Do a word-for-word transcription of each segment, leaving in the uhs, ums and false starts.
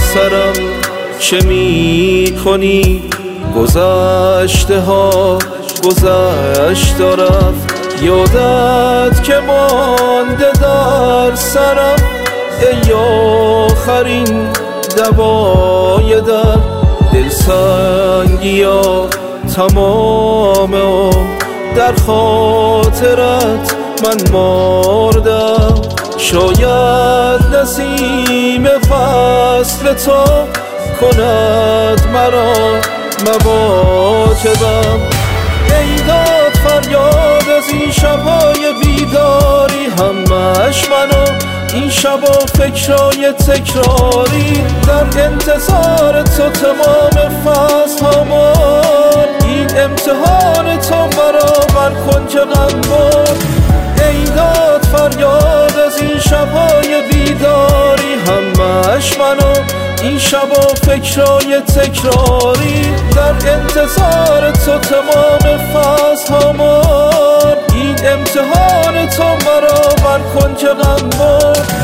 سرم چه می کنی؟ گذشته ها گذشت و رفت، یادت که مانده در سرم. ای آخرین دوای در دلسنگی ها تمام عمر در خاطرت من مردم. شاید نسیم فصل تو کند مرا مواکبم. ای داد فریاد از این شبهای بیداری، همش منو این شبا فکرای تکراری، در انتظار تو تمام فصل همان. این امتحان تو برابر کن که غم برد. ای داد فریاد از این شبهای بیداری، همش منو این شبا فکرای تکراری، در انتظار تو تمام فصل همان. این امتحان تو برابر کن که غم برد.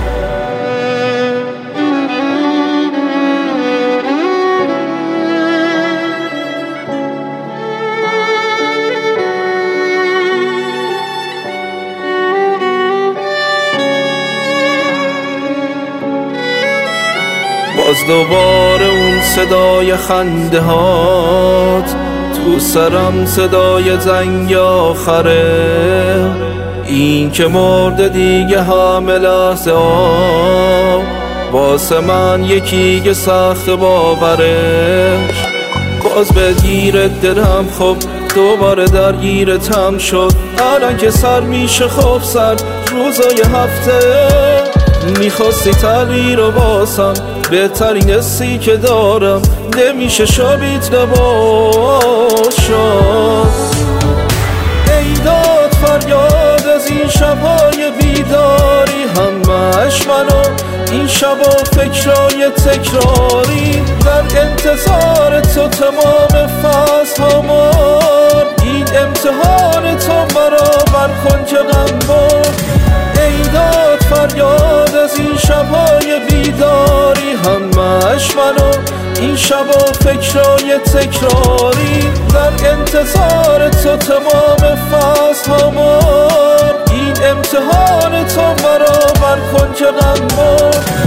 باز دوباره اون صدای خنده هات تو سرم، صدای زنگ آخره. این که مرده دیگه همه لحظه ها واسه من یکی که سخت باورش. باز بگیره دلم خب دوباره درگیرتم شد. الان که سر میشه خب سر روزای هفته، میخواستی تغییر رو باسم، بهترین حسی که دارم نمیشه شبیت نباشم. ای داد فریاد از این شبهای بیداری، همش منو این شبا فکرای تکراری، در انتظار تو تمام فصل همان. این امتحان تو برابر کن که غم برد. ای داد فریاد از این شبهای بیداری، همش منو این شبا فکرای تکراری، در انتظار تو تمام فصل همان. این امتحان تو برابر کن که غم برد.